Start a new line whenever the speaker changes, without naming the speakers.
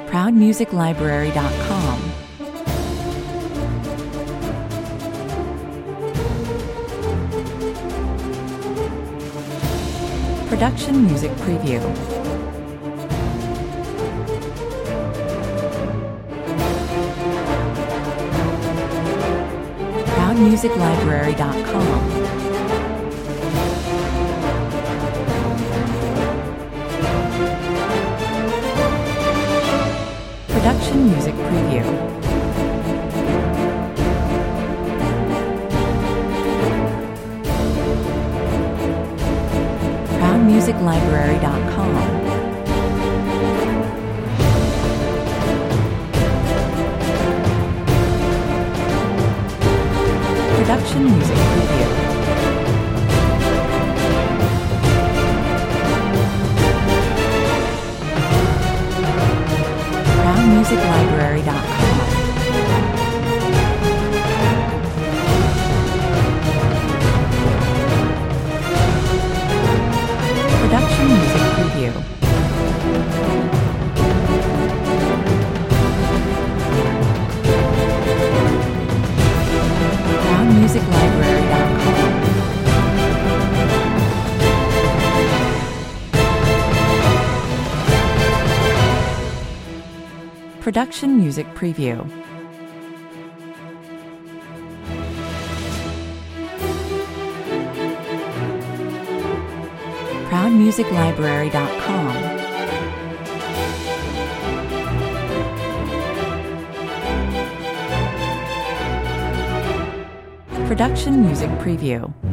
ProudMusicLibrary.com. Production Music Preview. ProudMusicLibrary.com. Production Music Preview. ProudMusicLibrary.com. Production Music Preview. ProudMusicLibrary.com. Production Music Preview. ProudMusicLibrary.com. Production Music Preview. ProudMusicLibrary.com. Production Music Preview.